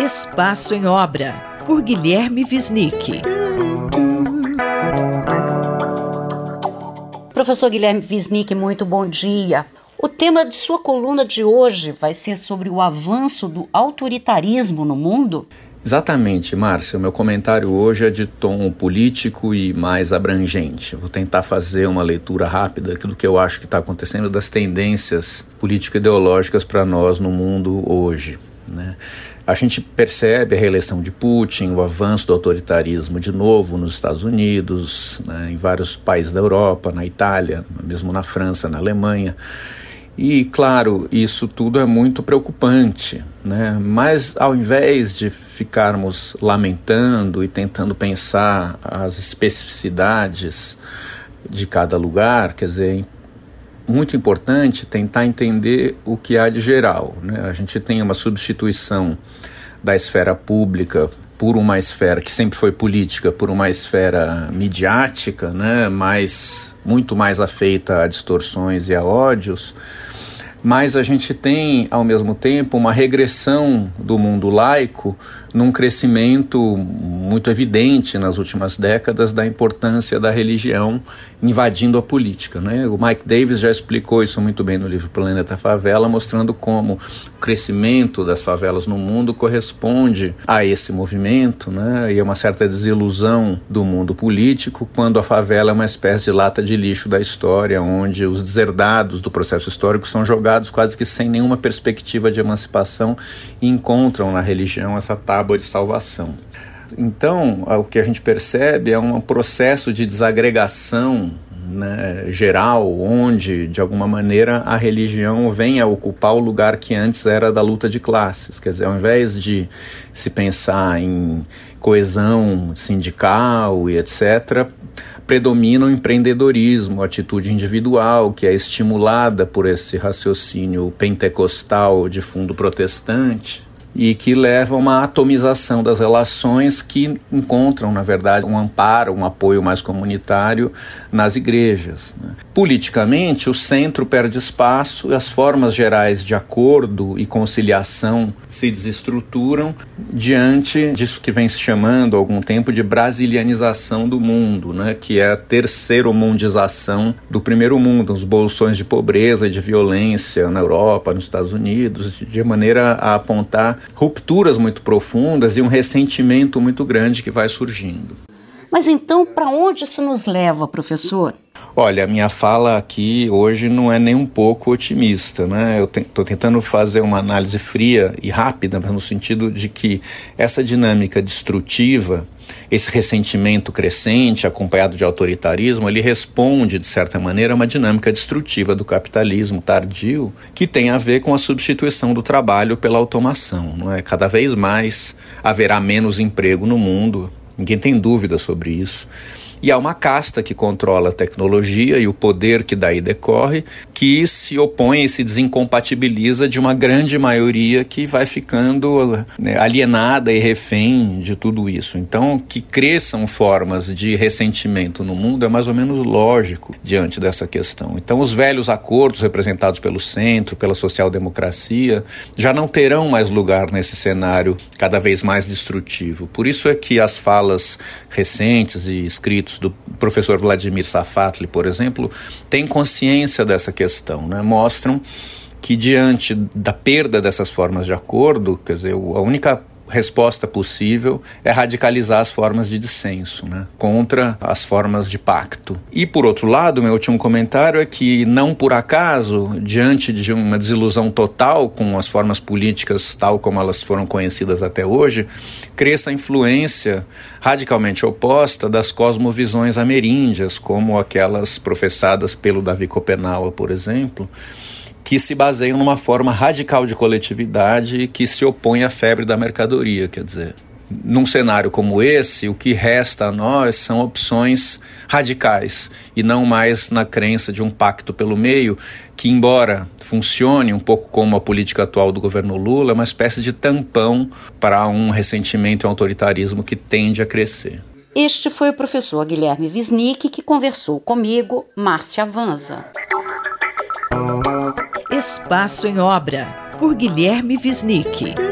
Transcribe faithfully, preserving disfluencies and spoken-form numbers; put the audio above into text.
Espaço em Obra, por Guilherme Wisnik. Professor Guilherme Wisnik, muito bom dia. O tema de sua coluna de hoje vai ser sobre o avanço do autoritarismo no mundo? Exatamente, Márcia. O meu comentário hoje é de tom político e mais abrangente. Vou tentar fazer uma leitura rápida do que eu acho que está acontecendo, das tendências político-ideológicas para nós no mundo hoje, né? A gente percebe a reeleição de Putin, o avanço do autoritarismo de novo nos Estados Unidos, né, em vários países da Europa, na Itália, mesmo na França, na Alemanha. E, claro, isso tudo é muito preocupante, né? Mas ao invés de ficarmos lamentando e tentando pensar as especificidades de cada lugar, quer dizer, muito importante tentar entender o que há de geral, né? A gente tem uma substituição da esfera pública por uma esfera que sempre foi política, por uma esfera midiática, né? Mais, muito mais afeita a distorções e a ódios. Mas a gente tem, ao mesmo tempo, uma regressão do mundo laico num crescimento muito evidente nas últimas décadas da importância da religião invadindo a política, né? O Mike Davis já explicou isso muito bem no livro Planeta Favela, mostrando como o crescimento das favelas no mundo corresponde a esse movimento, né? E é uma certa desilusão do mundo político quando a favela é uma espécie de lata de lixo da história, onde os deserdados do processo histórico são jogados quase que sem nenhuma perspectiva de emancipação e encontram na religião essa tábua de salvação. Então, o que a gente percebe é um processo de desagregação, né, geral, onde, de alguma maneira, a religião vem a ocupar o lugar que antes era da luta de classes. Quer dizer, ao invés de se pensar em coesão sindical e etcétera, predomina o empreendedorismo, a atitude individual, que é estimulada por esse raciocínio pentecostal de fundo protestante, e que leva a uma atomização das relações que encontram, na verdade, um amparo, um apoio mais comunitário nas igrejas, né? Politicamente, o centro perde espaço e as formas gerais de acordo e conciliação se desestruturam diante disso que vem se chamando há algum tempo de brasilianização do mundo, né? Que é a terceiro-mundização do primeiro mundo, os bolsões de pobreza e de violência na Europa, nos Estados Unidos, de maneira a apontar rupturas muito profundas e um ressentimento muito grande que vai surgindo. Mas então, para onde isso nos leva, professor? Olha, a minha fala aqui hoje não é nem um pouco otimista, né? Eu estou te- tentando fazer uma análise fria e rápida, mas no sentido de que essa dinâmica destrutiva, esse ressentimento crescente, acompanhado de autoritarismo, ele responde, de certa maneira, a uma dinâmica destrutiva do capitalismo tardio, que tem a ver com a substituição do trabalho pela automação, não é? Cada vez mais haverá menos emprego no mundo, ninguém tem dúvida sobre isso. E há uma casta que controla a tecnologia e o poder que daí decorre, que se opõe e se desincompatibiliza de uma grande maioria que vai ficando, né, alienada e refém de tudo isso. Então, que cresçam formas de ressentimento no mundo é mais ou menos lógico diante dessa questão. Então, os velhos acordos representados pelo centro, pela social-democracia, já não terão mais lugar nesse cenário cada vez mais destrutivo. Por isso é que as falas recentes e escritas do professor Vladimir Safatli, por exemplo, têm consciência dessa questão, né? Mostram que diante da perda dessas formas de acordo, quer dizer, a única resposta possível é radicalizar as formas de dissenso, né, contra as formas de pacto. E, por outro lado, meu último comentário é que, não por acaso, diante de uma desilusão total com as formas políticas tal como elas foram conhecidas até hoje, cresça a influência radicalmente oposta das cosmovisões ameríndias, como aquelas professadas pelo Davi Copenaua, por exemplo, que se baseiam numa forma radical de coletividade que se opõe à febre da mercadoria, quer dizer. Num cenário como esse, o que resta a nós são opções radicais e não mais na crença de um pacto pelo meio que, embora funcione um pouco como a política atual do governo Lula, é uma espécie de tampão para um ressentimento e um autoritarismo que tende a crescer. Este foi o professor Guilherme Wisnik que conversou comigo, Márcia Avanza. Espaço em Obra, por Guilherme Wisnik.